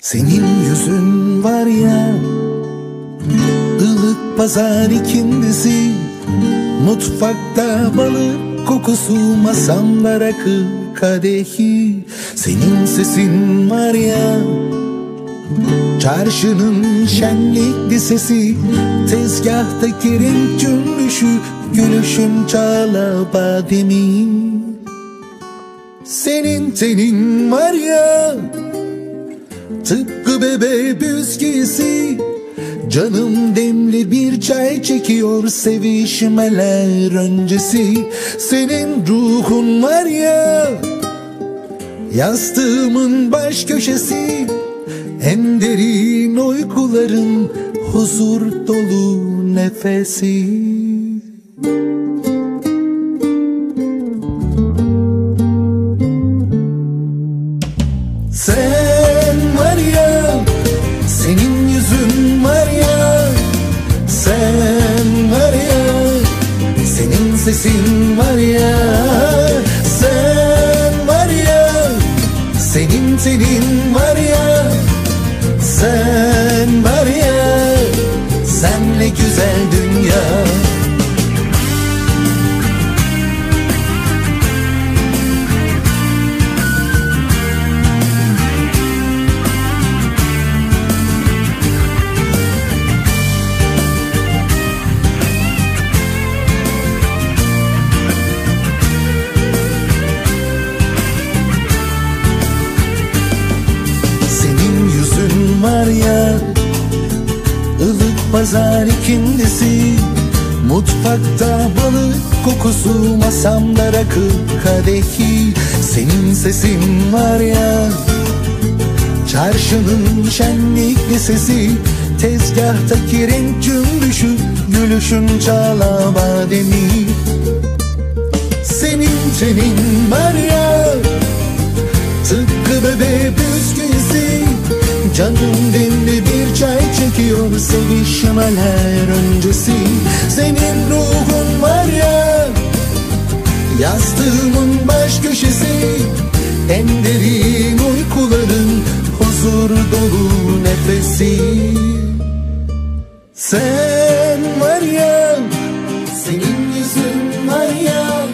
Senin yüzün var ya, ılık pazar ikindisi, mutfakta balık kokusu, masamda rakı kadehi. Senin sesin var ya, çarşının şenlikli sesi, tezgahtaki renk cümbüşü, gülüşün çağla bademi. Senin tenin var ya, tıpkı bebe bisküvisi, canım demli bir çay çekiyor sevişmeler öncesi. Senin ruhun var ya, yastığımın baş köşesi, en derin uykuların huzur dolu nefesi. Sen var ya, senin yüzün var ya, sen var ya, senin sesin var ya, sen var ya, senin tenin var ya, sen var ya, senle güzel dünya. Var ya, ılık pazar ikindisi, mutfakta balık kokusu, masamda rakı kadehi. Senin sesin var ya, çarşının şenlikli sesi, tezgahtaki renk cümbüşü, gülüşün çağla bademi. Senin tenin var ya, tıpkı bebe bisküvisi, canım demli bir çay çekiyor sevişmeler öncesi. Senin ruhun var ya, yastığımın baş köşesi, en derin uykuların huzur dolu nefesi. Sen var ya, senin yüzün var ya,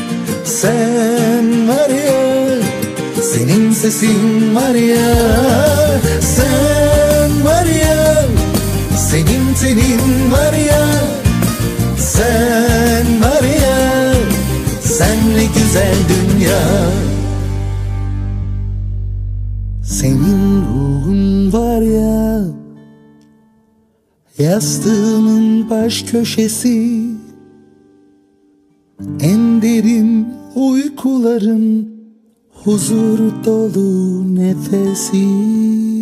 sen var ya, senin sesin var ya, sen var ya, senin tenin var ya, sen var ya, senle güzel dünya. Senin ruhun var ya, yastığımın baş köşesi, en derin uykuların huzur dolu nefesi.